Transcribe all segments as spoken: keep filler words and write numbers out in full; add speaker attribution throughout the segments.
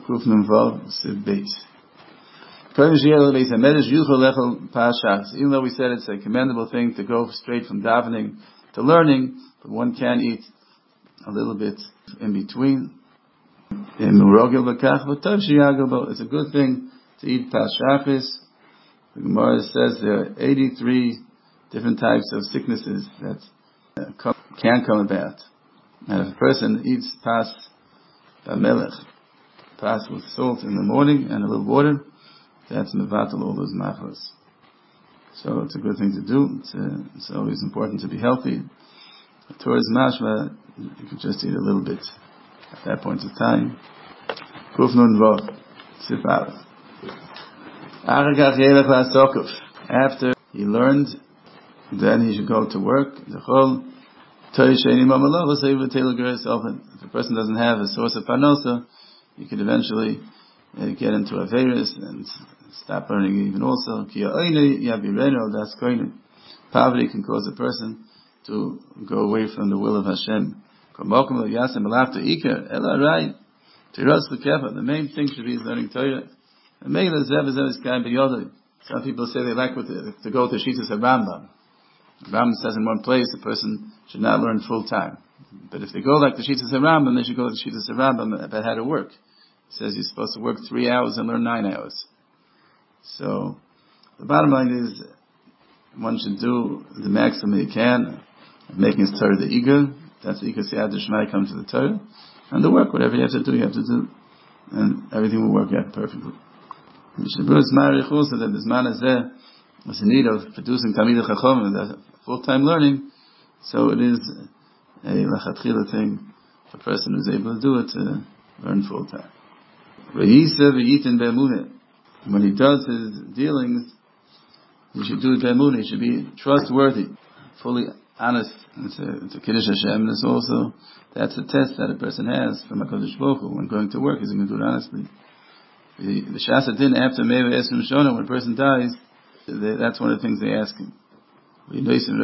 Speaker 1: Kuf Nun Vav Siv Beis. Even though we said it's a commendable thing to go straight from davening to learning, but one can eat a little bit in between. It's a good thing to eat past Shachris. The Gemara says there are eighty-three different types of sicknesses that uh, can come about. And if a person eats pas b'melech, pas with salt in the morning and a little water, that's mevatel all those machlos. So it's a good thing to do. It's, uh, it's always important to be healthy. Towards mashma, you can just eat a little bit at that point of time. Kuf nun vav, sif aleph. After he learned, then he should go to work. If a person doesn't have a source of parnosa, you could eventually uh, get into a virus and stop learning even also. Poverty can cause a person to go away from the will of Hashem. The main thing should be learning Torah. Some people say they like to go to Shitas Rambam. Rambam says in one place a person should not learn full time. But if they go like the Shitas Rambam, they should go to the Shitas Rambam about how to work. He says you're supposed to work three hours and learn nine hours. So the bottom line is one should do the maximum he can, making his Torah the Iger. That's the Iger Siyad Shmai, come to the Torah. And the work, whatever you have to do, you have to do. And everything will work out perfectly. Mishnah Marich also that this man is there was in need of producing Talmidei Chacham and full-time learning, so it is a lachatchila thing for a person who's able to do it to learn full-time. When he does his dealings, he should do it be'emunah. He should be trustworthy, fully honest. It's a, it's a Kiddush Hashem, and it's also, that's a test that a person has from HaKadosh Baruch Hu. When going to work, is he going to do it honestly? The, the Shas Din, after Meva Esrim Shona, when a person dies, they, that's one of the things they ask him. The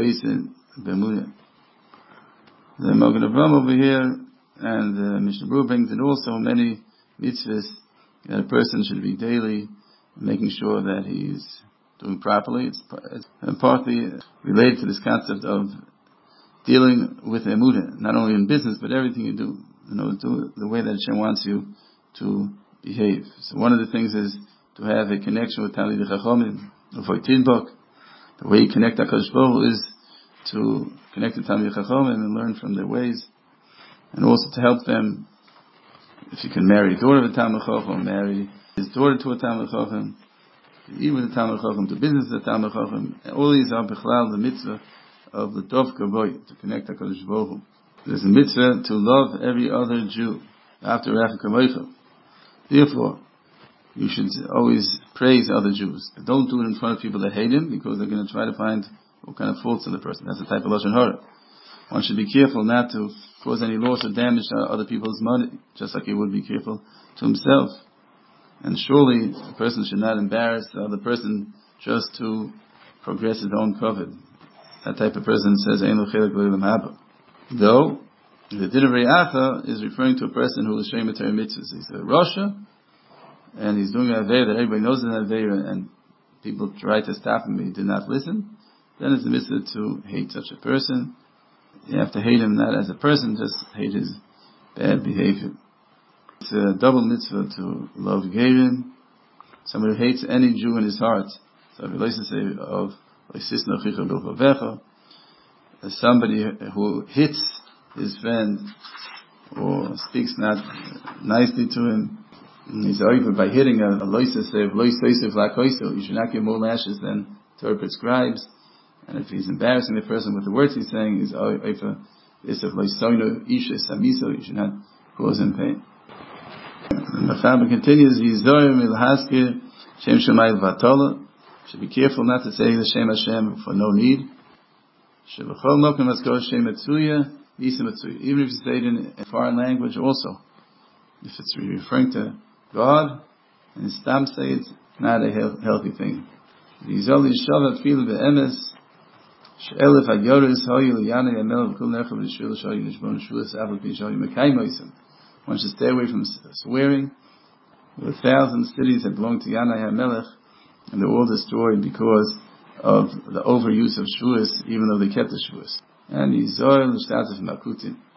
Speaker 1: Mogen Avram over here, and uh, Mishnah Berurah brings in also many mitzvahs that a person should be daily making sure that he's doing properly. It's, it's partly related to this concept of dealing with emunah, not only in business, but everything you do. You know, do the way that Hashem wants you to behave. So one of the things is to have a connection with Talmidei Chachamim, the way you connect HaKadosh Baruch Hu is to connect with Talmidei Chachamim and learn from their ways, and also to help them. If you can marry a daughter of a Talmidei Chacham, marry his daughter to a Talmidei Chacham, eat with a Talmidei Chacham, do business with a Talmidei Chacham. All these are bichlal the mitzvah of the Dov Kavoy, to connect HaKadosh Baruch Hu. There's a mitzvah to love every other Jew after Rachel Kamoicha. Therefore, you should always praise other Jews. But don't do it in front of people that hate him, because they're going to try to find what kind of faults in the person. That's the type of Lashon Hara. One should be careful not to cause any loss or damage to other people's money, just like he would be careful to himself. And surely, a person should not embarrass the other person just to progress his own covet. That type of person says, Ein lo chelek lo ilam haba. Though, the din of Re'acha is referring to a person who is showing Torah mitzvahs. He's a Rasha, and he's doing an Aveira that everybody knows is an Aveira, and people try to stop him, but he did not listen. Then it's a mitzvah to hate such a person. You have to hate him not as a person, just hate his bad behavior. It's a double mitzvah to love Gerim, somebody who hates any Jew in his heart. So if you listen to say of somebody who hits his friend or speaks not nicely to him, he's argued by hitting a loises, you should not give more lashes than Torah prescribes. And if he's embarrassing the person with the words he's saying, he's over this of loisoino isha samiso, you should not cause him pain. And the Mechaber continues, Yizorim ilhaskir Shem Shemayil Vatola. Should be careful not to say the Shem Hashem for no need. Shebachol mokem askor Shem Etzuya, Yisem Etzuya. Even if you say it in a foreign language also. If it's referring to God, and Stam say it's not a healthy thing. Yizol Yishav Afil Be'emes, She'elef HaYoris Hoyu L'Yana Yamel V'kul Nechav L'Shvil Shoyu L'Shvon Shvulis Avot B'Shoyu Mekayim Oisem. One should stay away from swearing There were a thousand cities that belonged to Yanai HaMelech, and they were all destroyed because of the overuse of Shavuos, even though they kept the Shavuos. And he's Zohar L'Shtatzef Makutim.